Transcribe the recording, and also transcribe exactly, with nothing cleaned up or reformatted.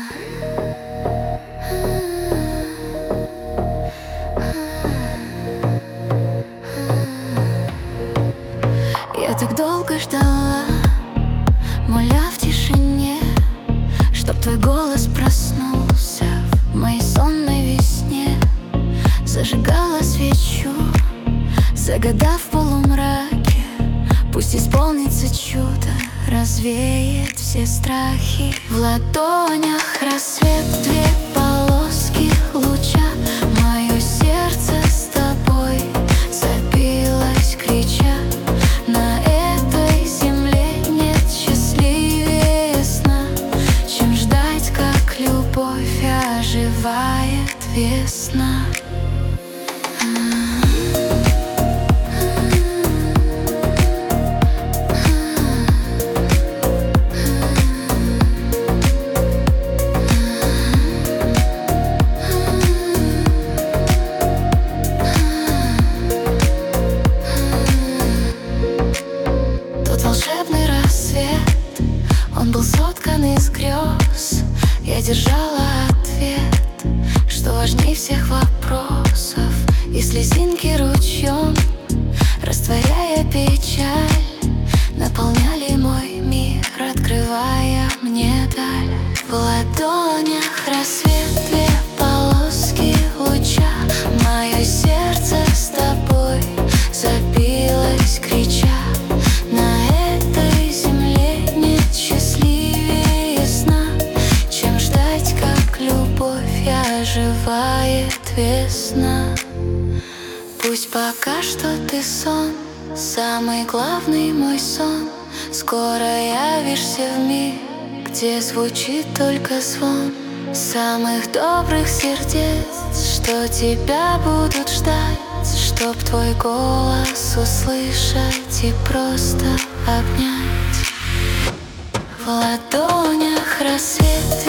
Я так долго ждала, моля в тишине, чтоб твой голос проснулся в моей сонной весне. Зажигала свечу, загадав в полумраке, пусть исполнится чудо, развеет все страхи. В ладонях рассвет, две полоски луча, мое сердце с тобой забилось, крича: на этой земле нет счастливее сна, чем ждать, как любовь оживает весна. Волшебный рассвет, он был соткан из грез. Я держала ответ, что важней всех вопросов, и слезинки ручьем, растворяя печаль, наполняли мой мир, открывая мне даль. В ладонях рассвет, две полоски луча, мое сердце с тобой забилось, крича: оживает весна. Пусть пока что ты сон, самый главный мой сон. Скоро явишься в мир, где звучит только звон самых добрых сердец, что тебя будут ждать, чтоб твой голос услышать и просто обнять. В ладонях рассвет.